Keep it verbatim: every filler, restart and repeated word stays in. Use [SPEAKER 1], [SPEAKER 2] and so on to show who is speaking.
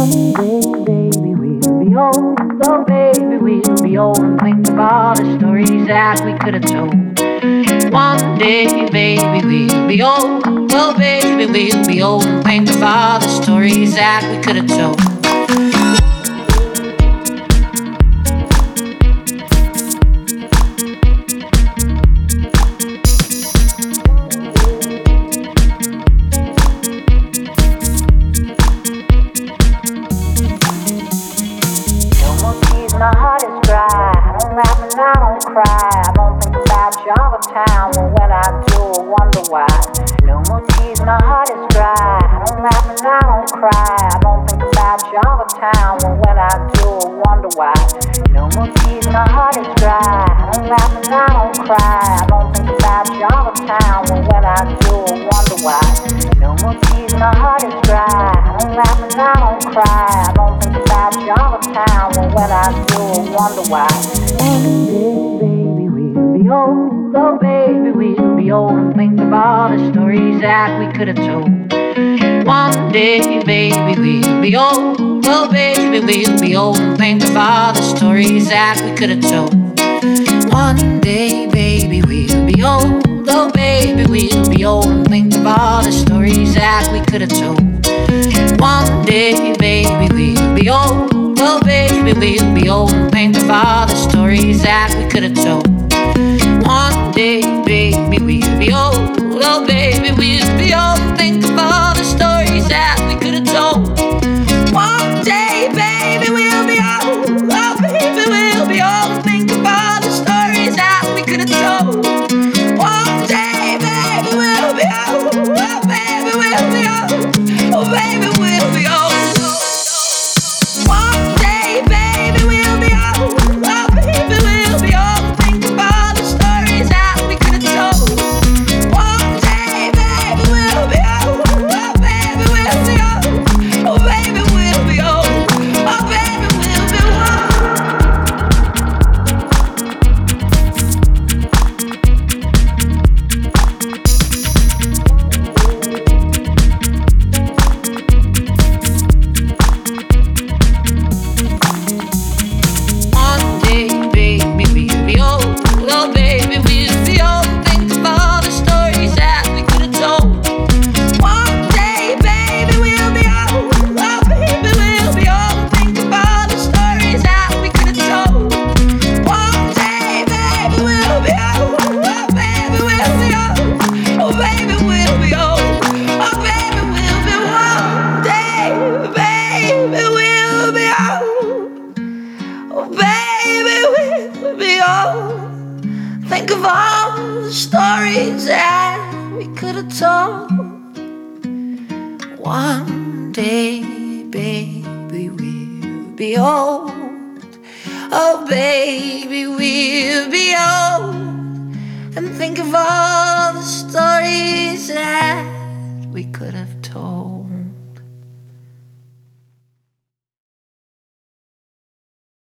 [SPEAKER 1] baby, we'll be old. Oh, baby, we'll be old and think of all the stories that we could have told. One day, baby, we'll be old. Oh, baby, we'll be old and think of all the stories that we could have told.
[SPEAKER 2] My heart is dry, I don't laugh and I don't cry. I don't think about you all the time, but when I do, I wonder why. No more tears, my heart is dry, I don't laugh and I don't cry. I don't think about you all the time, but when I do, I wonder why. No more tears, my heart is dry, I don't laugh and I don't cry. I don't think about you all the time, but when I do, I wonder why. No more tears, my heart is dry, I don't laugh and I don't cry. I don't think about you all the time, but when I do, I wonder why.
[SPEAKER 1] One day, baby, we'll be old. Oh, baby, we'll be old and think of all the stories that we could have told. One day, baby, we'll be old. Oh, baby, we'll be old and think of all the stories that we could have told. One day, baby, we'll be old. Oh, baby, we'll be old and think of all the stories that we could have told. One day, baby, we'll be old. Oh, baby, we'll be old and think of all the stories that we could have told. One day, baby, we'll be old. Oh, baby, we'll be old and think of all the stories that we could have told. One day, baby, we'll be old. Oh, baby, we'll be old and think of all the stories that we could have told. One day, baby, we'll be old. Oh, baby, we'll be old. Oh, baby, we'll be old. One day, baby, we'll be old. Oh, baby, we'll be old and think of all the stories that we could have told. One day, baby, we'll be old. Oh, baby, we'll be old. Oh, baby, we'll be old. Oh, baby, we'll be One day, baby, we'll be old. Oh, baby, we'll be old and think of all the stories that we could have told. One day, baby, we'll be old. Oh, baby, we'll be old and think of all the stories that we could have told. One day, baby, we'll be old. Oh, baby, we'll be old. Oh, baby, we'll be old. Oh, baby, we'll be one day, baby, we'll be old. Oh, baby, we'll be old. Think of all the stories that we could have told. One day, baby, we'll be old. Oh, baby, we'll be old. And think of all the stories that we could have told.